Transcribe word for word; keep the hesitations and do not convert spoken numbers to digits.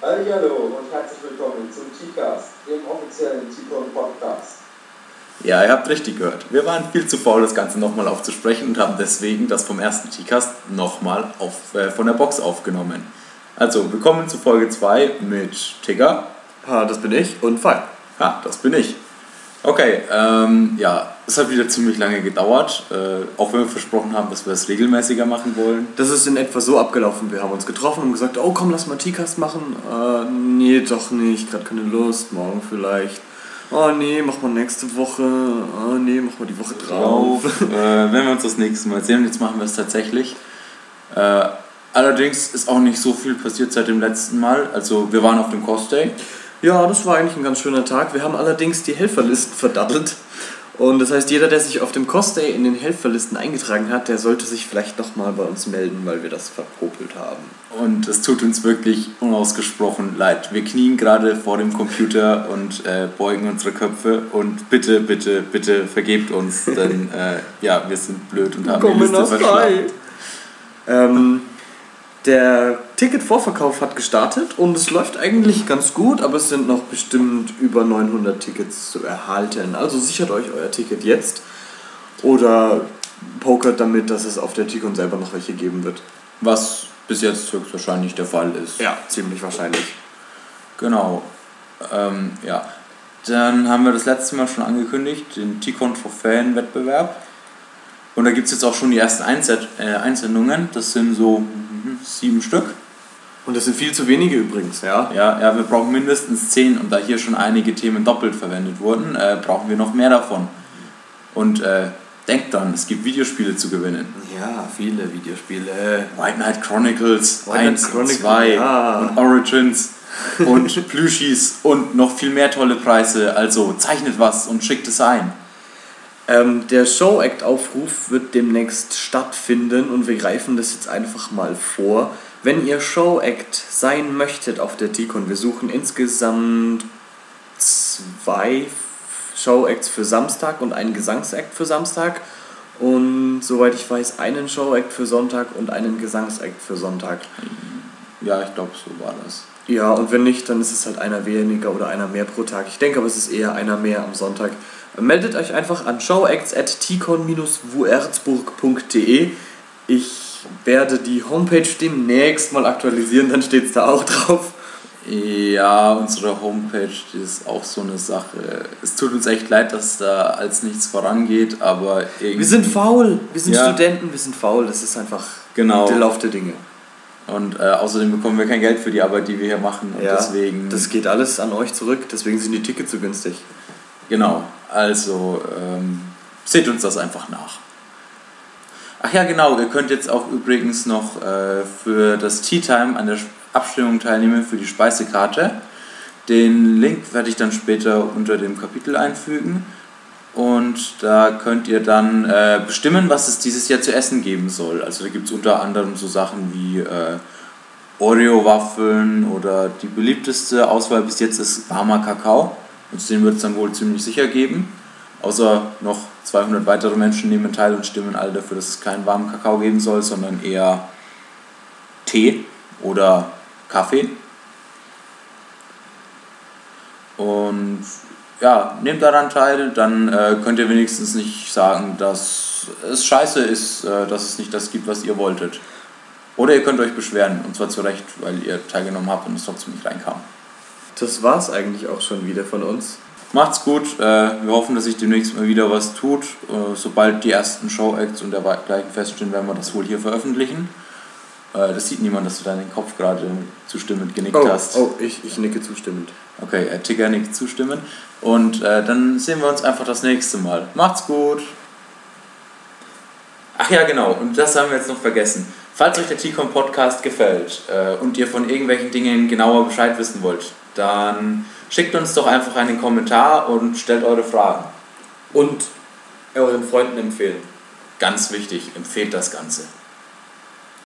Hallihallo und herzlich willkommen zum T-Cast, dem offiziellen T-Con-Podcast. Ja, ihr habt richtig gehört. Wir waren viel zu faul, das Ganze nochmal aufzusprechen und haben deswegen das vom ersten T-Cast nochmal auf, äh, von der Box aufgenommen. Also, willkommen zu Folge zwei mit Tigger. Ha, das bin ich und Fall. Ha, das bin ich. Okay, ähm, ja, es hat wieder ziemlich lange gedauert, äh, auch wenn wir versprochen haben, dass wir es regelmäßiger machen wollen. Das ist in etwa so abgelaufen. Wir haben uns getroffen und gesagt, oh komm, lass mal T-Cast machen. Äh, nee, doch nicht, gerade keine Lust, morgen vielleicht. Oh nee, mach mal nächste Woche. Oh nee, mach mal die Woche drauf. äh, wenn wir uns das nächste Mal sehen, jetzt machen wir es tatsächlich. Äh, allerdings ist auch nicht so viel passiert seit dem letzten Mal. Also wir waren auf dem Cost Day. Ja, das war eigentlich ein ganz schöner Tag. Wir haben allerdings die Helferlisten verdattelt. Und das heißt, jeder, der sich auf dem Cost Day in den Helferlisten eingetragen hat, der sollte sich vielleicht nochmal bei uns melden, weil wir das verpopelt haben. Und es tut uns wirklich unausgesprochen leid. Wir knien gerade vor dem Computer und äh, beugen unsere Köpfe und bitte, bitte, bitte vergebt uns, denn äh, ja, wir sind blöd und haben die Liste verschlafen. Ähm, der Ticketvorverkauf hat gestartet und es läuft eigentlich ganz gut, aber es sind noch bestimmt über neunhundert Tickets zu erhalten. Also sichert euch euer Ticket jetzt oder pokert damit, dass es auf der T-Con selber noch welche geben wird. Was bis jetzt höchstwahrscheinlich der Fall ist. Ja, ziemlich wahrscheinlich. Genau. Ähm, ja. Dann haben wir das letzte Mal schon angekündigt, den T-Con Trophäen-Wettbewerb. Und da gibt es jetzt auch schon die ersten Einsend- äh, Einsendungen. Das sind so mhm, sieben Stück. Und das sind viel zu wenige übrigens, ja? Ja, ja, wir brauchen mindestens zehn. Und da hier schon einige Themen doppelt verwendet wurden, äh, brauchen wir noch mehr davon. Und äh, denkt dran, es gibt Videospiele zu gewinnen. Ja, viele Videospiele. White Knight Chronicles White eins Knight und Chronicles, zwei ja. und Origins und Plüschis und noch viel mehr tolle Preise. Also zeichnet was und schickt es ein. Ähm, der Show-Act-Aufruf wird demnächst stattfinden und wir greifen das jetzt einfach mal vor. Wenn ihr Show-Act sein möchtet auf der T-Con, wir suchen insgesamt zwei Show-Acts für Samstag und einen Gesangsakt für Samstag und soweit ich weiß einen Show-Act für Sonntag und einen Gesangsakt für Sonntag. Ja, ich glaube, so war das. Ja, und wenn nicht, dann ist es halt einer weniger oder einer mehr pro Tag. Ich denke aber, es ist eher einer mehr am Sonntag. Meldet euch einfach an showacts at t con dash wuerzburg punkt de. Ich werde die Homepage demnächst mal aktualisieren, dann steht es da auch drauf. Ja, unsere Homepage, die ist auch so eine Sache. Es tut uns echt leid, dass da als nichts vorangeht, aber irgendwie... Wir sind faul, wir sind ja. Studenten, wir sind faul, das ist einfach genau. der Lauf der Dinge. Und äh, außerdem bekommen wir kein Geld für die Arbeit, die wir hier machen. Und ja, deswegen... das geht alles an euch zurück, deswegen sind die Tickets so günstig. Genau, also ähm, seht uns das einfach nach. Ach ja, genau, ihr könnt jetzt auch übrigens noch äh, für das Tea Time an der Abstimmung teilnehmen für die Speisekarte. Den Link werde ich dann später unter dem Kapitel einfügen. Und da könnt ihr dann äh, bestimmen, was es dieses Jahr zu essen geben soll. Also da gibt es unter anderem so Sachen wie äh, Oreo-Waffeln oder die beliebteste Auswahl bis jetzt ist warmer Kakao. Und den wird es dann wohl ziemlich sicher geben. Außer noch zweihundert weitere Menschen nehmen teil und stimmen alle dafür, dass es keinen warmen Kakao geben soll, sondern eher Tee oder Kaffee. Und ja, nehmt daran teil, dann äh, könnt ihr wenigstens nicht sagen, dass es scheiße ist, äh, dass es nicht das gibt, was ihr wolltet. Oder ihr könnt euch beschweren, und zwar zu Recht, weil ihr teilgenommen habt und es trotzdem nicht reinkam. Das war's eigentlich auch schon wieder von uns. Macht's gut, äh, wir hoffen, dass sich demnächst mal wieder was tut. Äh, sobald die ersten Show-Acts und dergleichen feststehen, werden wir das wohl hier veröffentlichen. Äh, das sieht niemand, dass du deinen Kopf gerade zustimmend genickt oh, hast. Oh, ich, ich nicke zustimmend. Okay, äh, Tigger nickt zustimmend. Und äh, dann sehen wir uns einfach das nächste Mal. Macht's gut! Ach ja, genau, und das haben wir jetzt noch vergessen. Falls euch der T-Con Podcast gefällt äh, und ihr von irgendwelchen Dingen genauer Bescheid wissen wollt, dann schickt uns doch einfach einen Kommentar und stellt eure Fragen. Und euren Freunden empfehlen. Ganz wichtig, empfehlt das Ganze.